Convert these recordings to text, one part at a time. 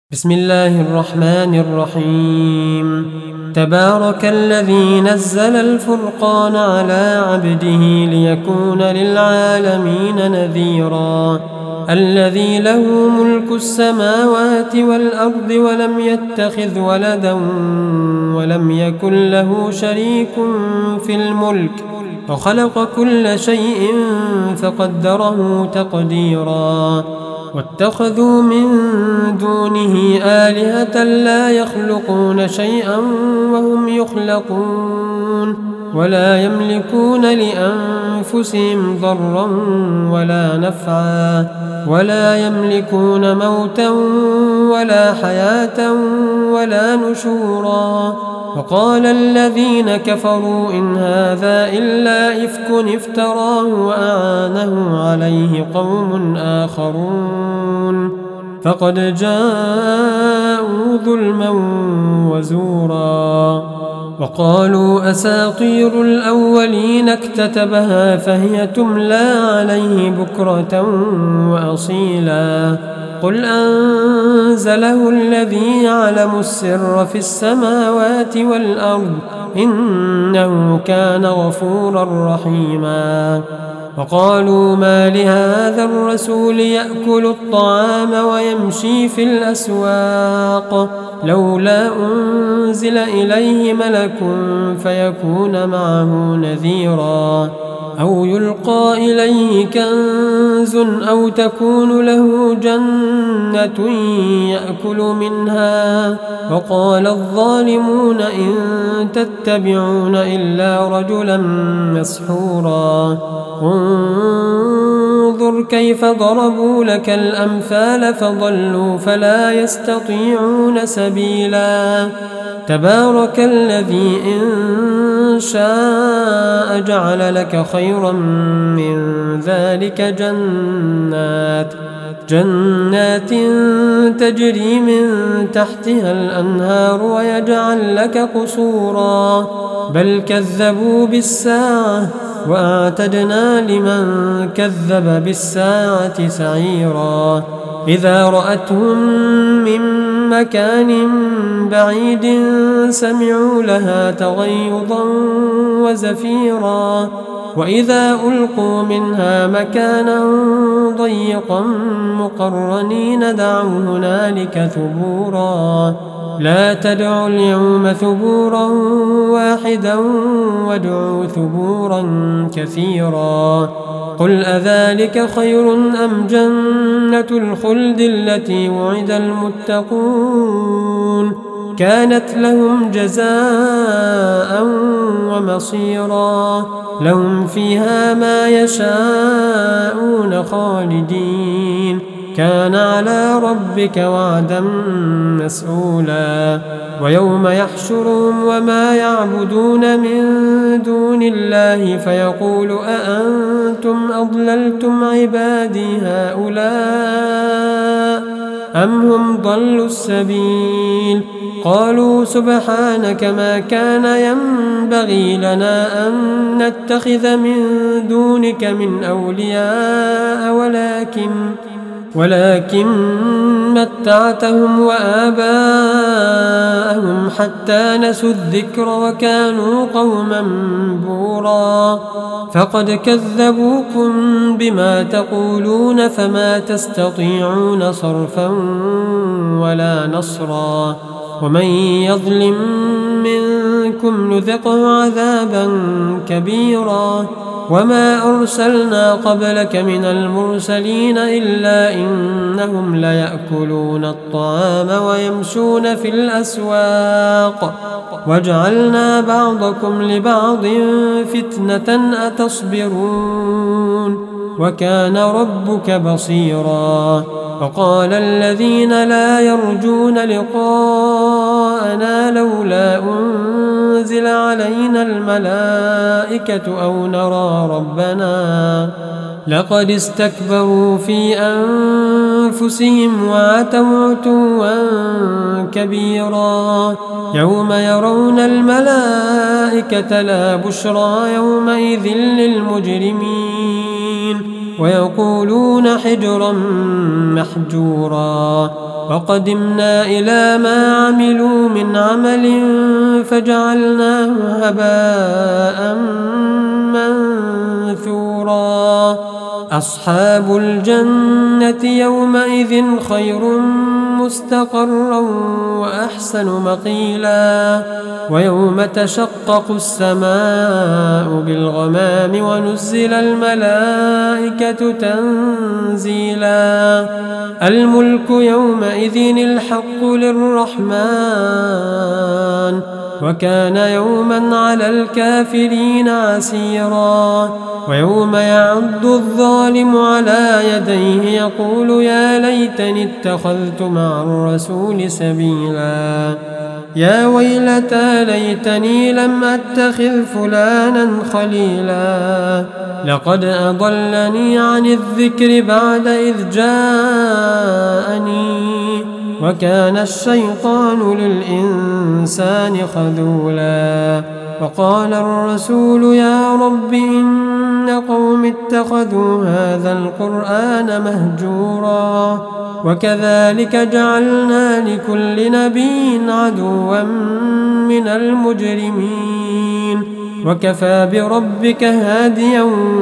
بسم الله الرحمن الرحيم. تبارك الذي نزل الفرقان على عبده ليكون للعالمين نذيرا. الذي له ملك السماوات والأرض ولم يتخذ ولدا ولم يكن له شريك في الملك وخلق كل شيء فقدره تقديرا. واتخذوا من دونه آلهة لا يخلقون شيئا وهم يخلقون ولا يملكون لأنفسهم ضرا ولا نفعا ولا يملكون موتا ولا حياة ولا نشورا. وقال الذين كفروا إن هذا إلا إفك افتراه وأعانه عليه قوم آخرون فقد جاءوا ظلما وزورا. وقالوا أساطير الأولين اكتتبها فهي تملى عليه بكرة وأصيلا. قل أنزله الذي يعلم السر في السماوات والأرض إنه كان غفورا رحيما. وقالوا ما لهذا الرسول يأكل الطعام ويمشي في الأسواق لولا أنزل إليه ملك فيكون معه نذيرا أو يلقى إليه كنز أو تكون له جنة يأكل منها. وقال الظالمون إن تتبعون إلا رجلا مسحورا. انظر كيف ضربوا لك الأمثال فضلوا فلا يستطيعون سبيلا. تبارك الذي إن شاء جعل لك خيرا من ذلك جنات تجري من تحتها الأنهار ويجعل لك قصورا بل كذبوا بالساعة وأعتدنا لمن كذب بالساعة سعيرا. إذا رأتهم من مكان بعيد سمعوا لها تغيظا وزفيرا وإذا ألقوا منها مكانا ضيقا مقرنين دعوا هنالك ثبورا. لا تدعوا اليوم ثبورا واحدا وادعوا ثبورا كثيرا. قل أذلك خير أم جنة الخلد التي وعد المتقون كانت لهم جزاء ومصيرا. لهم فيها ما يشاءون خالدين كان على ربك وعدا مسئولا. ويوم يحشرهم وما يعبدون من دون الله فيقول أأنتم أضللتم عبادي هؤلاء أم هم ضلوا السبيل. قالوا سبحانك ما كان ينبغي لنا أن نتخذ من دونك من أولياء ولكن متعتهم وآباءهم حتى نسوا الذكر وكانوا قوما بورا. فقد كذبوكم بما تقولون فما تستطيعون صرفا ولا نصرا. ومن يظلم منكم نذقه عذابا كبيرا. وما أرسلنا قبلك من المرسلين إلا إنهم ليأكلون الطعام ويمشون في الأسواق وجعلنا بعضكم لبعض فتنة أتصبرون وكان ربك بصيرا. وقال الذين لا يرجون لقاءنا لولا أنزل علينا الملائكة أو نرى ربنا لقد استكبروا في أنفسهم وعتوا عتوا كبيرا. يوم يرون الملائكة لا بشرى يومئذ للمجرمين ويقولون حجرا محجورا. وقدمنا إلى ما عملوا من عمل فجعلناه هباء منثورا أصحاب الجنة يومئذ خير مستقرا وأحسن مقيلا ويوم تشقق السماء بالغمام ونزل الملائكة تنزيلا الملك يومئذ الحق للرحمن وكان يوما على الكافرين عسيرا ويوم يعض الظالم على يديه يقول يا ليتني اتخذت مع الرسول سبيلا يا ويلتى ليتني لم أتخذ فلانا خليلا لقد أضلني عن الذكر بعد إذ جاءني وكان الشيطان للإنسان خذولا وقال الرسول يا رب إن قوم اتخذوا هذا القرآن مهجورا وكذلك جعلنا لكل نبي عدوا من المجرمين وكفى بربك هاديا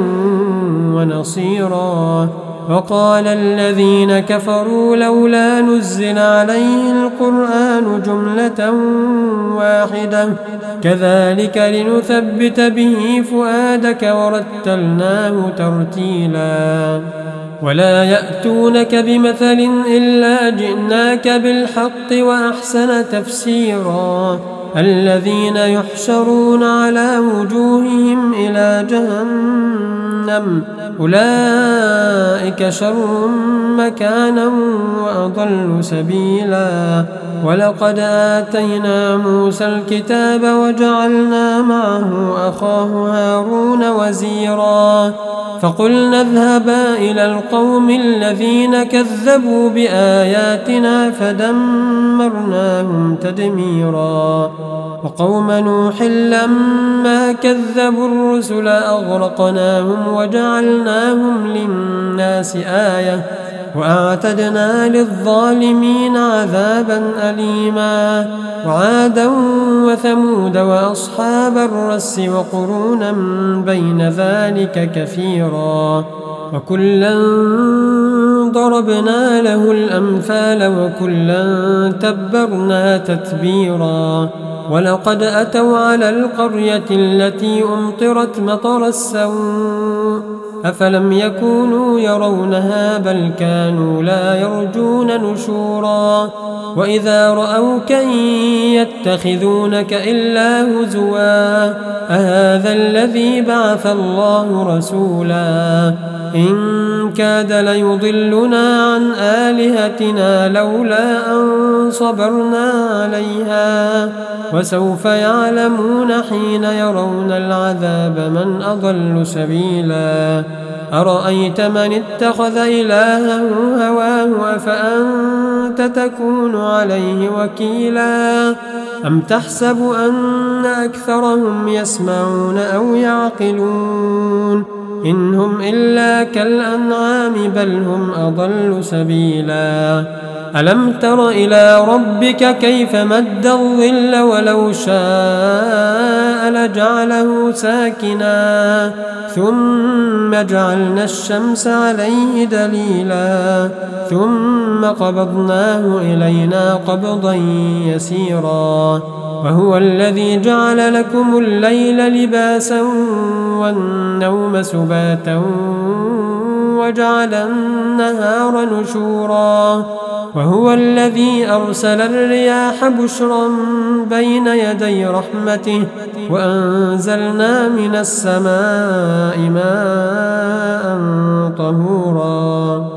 ونصيرا وقال الذين كفروا لولا نزل عليه القرآن جملة واحدة كذلك لنثبت به فؤادك ورتلناه ترتيلا ولا يأتونك بمثل إلا جئناك بالحق وأحسن تفسيرا الذين يحشرون على وجوههم إلى جهنم أولئك شر مكانا وأضل سبيلا ولقد آتينا موسى الكتاب وجعلنا معه أخاه هارون وزيرا فقلنا اذهبا إلى القوم الذين كذبوا بآياتنا فدمرناهم تدميرا وقوم نوح لما كذبوا الرسل أغرقناهم وجعلناهم للناس آية وأعتدنا للظالمين عذابا أليما وعادا وثمود وأصحاب الرس وقرونا بين ذلك كثيرا وكلا ضربنا له الأمثال وكلا تبرنا تتبيرا ولقد أتوا على القرية التي أمطرت مطر السوء أفلم يكونوا يرونها بل كانوا لا يرجون نشورا وإذا رأوك إن يتخذونك إلا هزوا أهذا الذي بعث الله رسولا إن كاد ليضلنا عن آلهتنا لولا أن صبرنا عليها وسوف يعلمون حين يرون العذاب من أضل سبيلا أرأيت من اتخذ إلهه هواه أفأنت تكون عليه وكيلا أم تحسب أن أكثرهم يسمعون أو يعقلون إن هم إلا كالأنعام بل هم أضل سبيلا ألم تر إلى ربك كيف مد الظل ولو شاء لجعله ساكنا ثم جعلنا الشمس عليه دليلا ثم قبضناه إلينا قبضا يسيرا وهو الذي جعل لكم الليل لباسا والنوم سباتا وجعل النهار نشورا وهو الذي أرسل الرياح بشرا بين يدي رحمته وأنزلنا من السماء ماء طهورا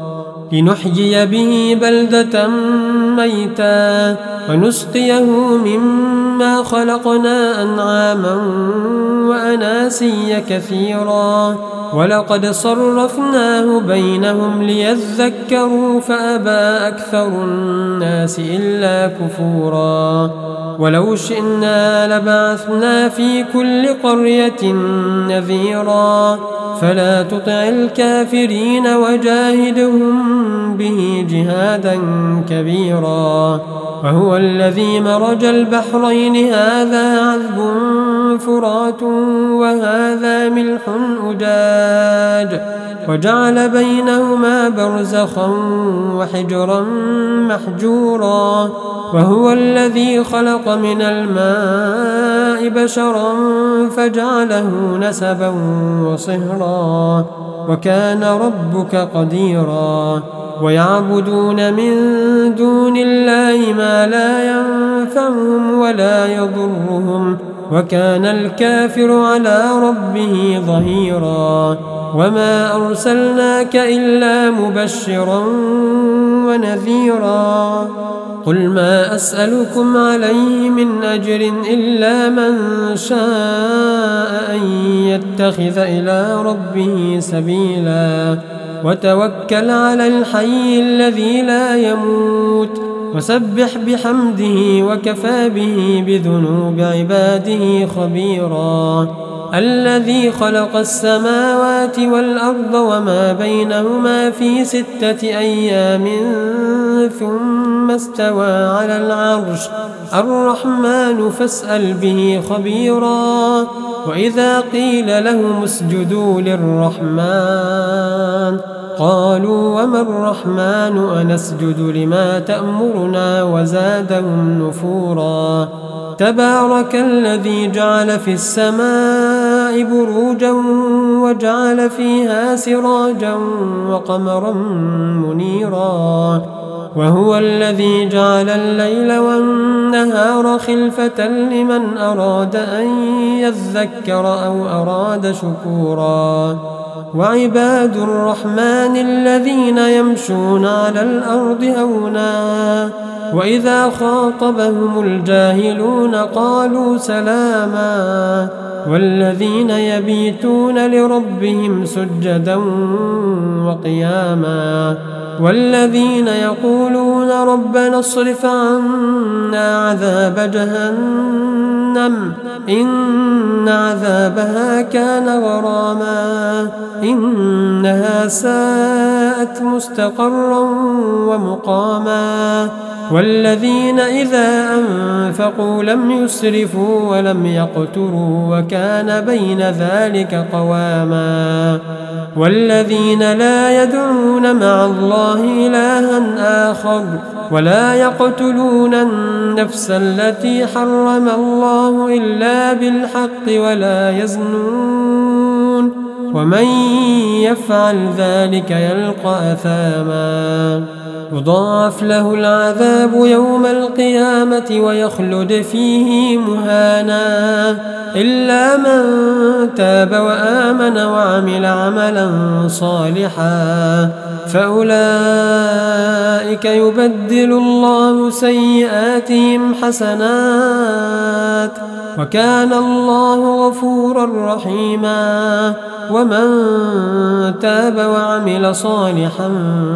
لنحيي به بلدة ميتا ونسقيه مما ما خلقنا أنعاما وأناسيا كثيرا ولقد صرفناه بينهم ليذكروا فأبى أكثر الناس إلا كفورا ولو شئنا لبعثنا في كل قرية نذيرا فلا تطع الكافرين وجاهدهم به جهادا كبيرا وهو الذي مرج البحرين هذا عذب فرات وهذا ملح أجاج وجعل بينهما برزخا وحجرا محجورا وهو الذي خلق من الماء بشرا فجعله نسبا وصهرا وكان ربك قديرا ويعبدون من دون الله ما لا ينفعهم ولا يضرهم وكان الكافر على ربه ظهيرا وما أرسلناك إلا مبشرا ونذيرا قل ما أسألكم عليه من أجر إلا من شاء أن يتخذ إلى ربه سبيلا وتوكل على الحي الذي لا يموت وسبح بحمده وكفى به بذنوب عباده خبيرا الذي خلق السماوات والأرض وما بينهما في 6 أيام ثم استوى على العرش الرحمن فاسأل به خبيرا وإذا قيل لهم اسجدوا للرحمن قالوا وما الرحمن أنسجد لما تأمرنا وزادهم نفورا تبارك الذي جعل في السماء بروجا وجعل فيها سراجا وقمرا منيرا وهو الذي جعل الليل والنهار خلفة لمن أراد أن يذكر أو أراد شكورا وعباد الرحمن الذين يمشون على الأرض هونا وإذا خاطبهم الجاهلون قالوا سلاما والذين يبيتون لربهم سجدا وقياما والذين يقولون ربنا اصرف عنا عذاب جهنم إن عذابها كان غراما إنها ساءت مستقرا ومقاما والذين إذا أنفقوا لم يسرفوا ولم يقتروا وكان بين ذلك قواما والذين لا يدعون مع الله إلها آخر ولا يقتلون النفس التي حرم الله إلا بالحق ولا يزنون ومن يفعل ذلك يلقى أثاما يضاعف له العذاب يوم القيامة ويخلد فيه مهانا إلا من تاب وآمن وعمل عملا صالحا فأولئك يبدل الله سيئاتهم حسنات وكان الله غفورا رحيما ومن تاب وعمل صالحا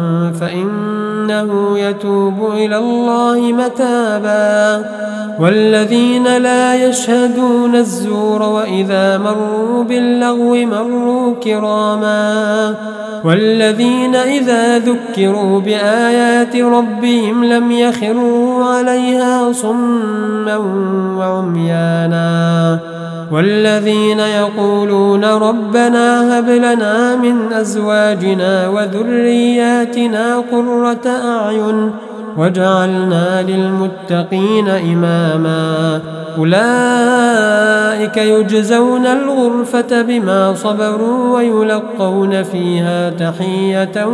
فإنه يتوب إلى الله متابا والذين لا يشهدون الزور وإذا مروا باللغو مروا كراما والذين إذا ذكروا بآيات ربهم لم يخروا عليها صما وعميانا والذين يقولون ربنا هب لنا من أزواجنا وذرياتنا قرة أعين واجعلنا للمتقين إماما أولئك يجزون الغرفة بما صبروا ويلقون فيها تحية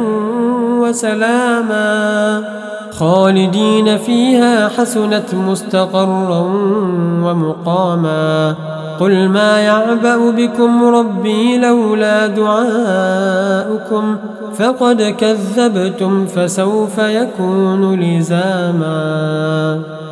وسلاما خالدين فيها حسنت مستقرا ومقاما قل ما يعبأ بكم ربي لولا دعاؤكم فقد كذبتم فسوف يكون لزاما.